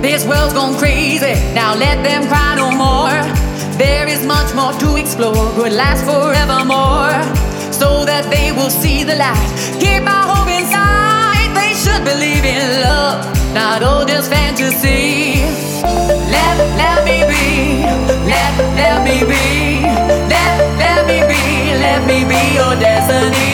This world's gone crazy, now let them cry no more. There is much more to explore, could last forevermore, so that they will see the light. Keep our hope inside, they should believe in love, not all just fantasy. Let me be, let me be, let me be, let me be your destiny.